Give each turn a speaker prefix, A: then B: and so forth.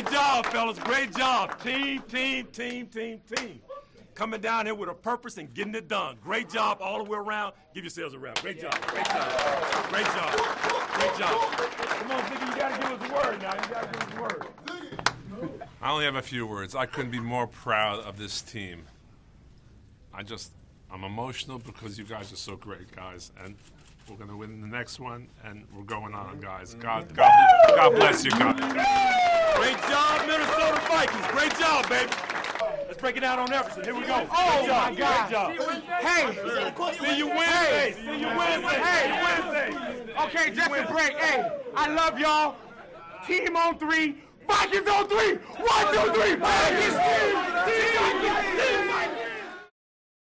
A: Great job, fellas. Great job. Team. Coming down here with a purpose and getting it done. Great job all the way around. Give yourselves a round. Great job. Great job. Great job. Great job. Come on, Ziggy, you got to give us a word now. You got to give us a word.
B: I only have a few words. I couldn't be more proud of this team. I'm emotional because you guys are so great, guys. And we're going to win the next one, and we're going on, guys. God bless you, guys.
A: Great job, Minnesota Vikings. Great job, baby. Let's break it down on Everson. Here we go.
C: Oh, my God.
A: Great job.
C: Hey.
A: See you Wednesday. See you Wednesday.
C: Hey.
A: Wednesday.
C: Okay, just a break. Hey, I love y'all. Team on 3. Vikings on 3. 1, 2, 3. Vikings.